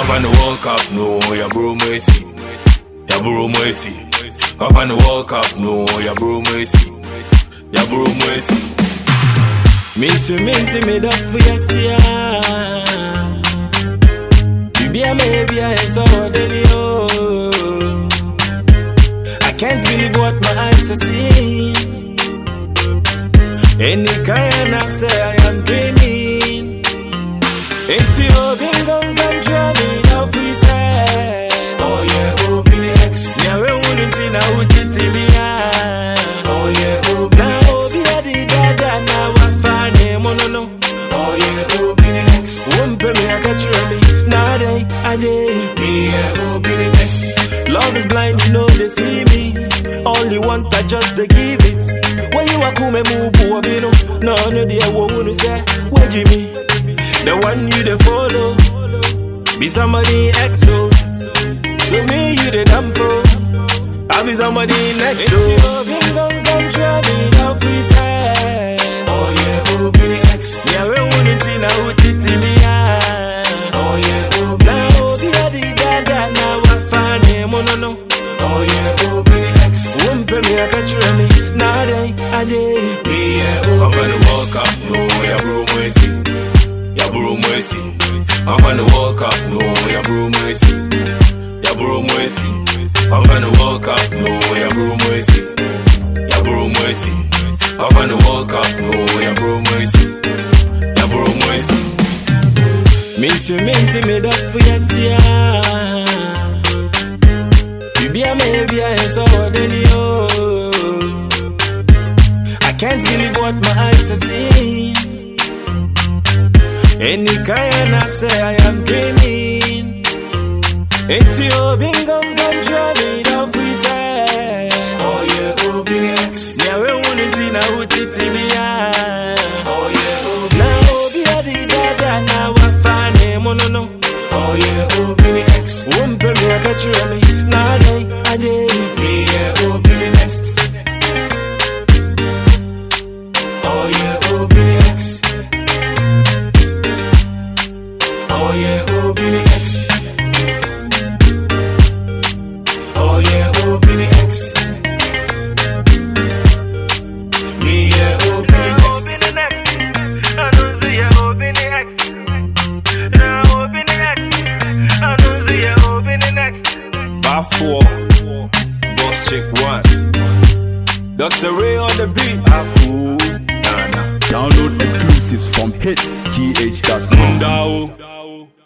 on the World Cup, no, ya bro Messi. Ya bro Messi. Up on the World Cup, no, ya bro Messi. Ya bro Messi. Minty, made up for yes, yeah. Maybe I saw you. I can't believe what my eyes are seeing. Any kind I say I am dreaming. It's your bingo and journey of we say. Oh yeah, oh be the X. Yeah, we wouldn't see now with it behind. Oh yeah, oh be the X. Now be the dada now I find him no. Oh yeah, oh be the X. Won't be me I catch you. Me, oh, be the next. Love is blind, you know they see me. Only want I just to give it. When you are cool, me move, no, no, dear, won't say, where Jimmy? The one you the follow, be somebody exo. So me, you the dampo. I'll be somebody next door. Oh yeah, oh, be the X. Yeah, we wouldn't see now with it in the eye. Oh yeah, oh, oh yeah, oh be the X. Won't be me I catch you me. Now I did. Me oh, I'm on the World Cup, no, ya bro Messi. Ya bro Messi. I'm on the World Cup, no, ya bro Messi. Ya bro Messi. I'm on the World Cup, no, ya bro Messi. Ya bro Messi. I'm on the World Cup, no, ya bro Messi. Ya bro Messi. Minty, made up for yes, yeah. Maybe I saw you. I can't believe what my eyes are seeing. Any kind I say I am dreaming. It's your bingo and journey of we say. Oh yeah, oh be the X. Yeah, we wouldn't see now with it behind. Oh yeah, oh be now oh be the dada now I find him no. Oh yeah, oh be the X. Won't be me I catch you now me, oh be the next. Oh yeah, oh be the X. Oh yeah, oh be the X. Oh yeah, oh be the X. Me, oh be the next. I don't see you, oh be the X. Now, oh be the X. I don't see you, oh be the next. Bar 4. Boss Chick 1. Dr. Ray on the beat. Cool. Nah. Download exclusives from hitsgh.com.